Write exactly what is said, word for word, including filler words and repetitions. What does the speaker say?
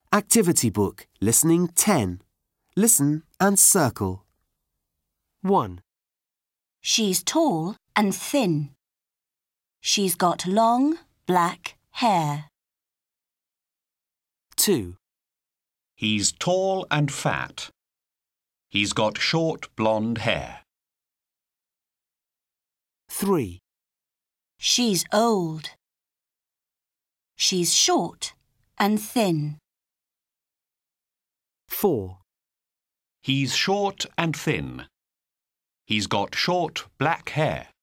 Activity book, listening ten. Listen and circle. one. She's tall and thin. She's got long, black hair. two. He's tall and fat. He's got short blonde hair. three. She's old. She's short and thin. four. He's short and thin. He's got short black hair.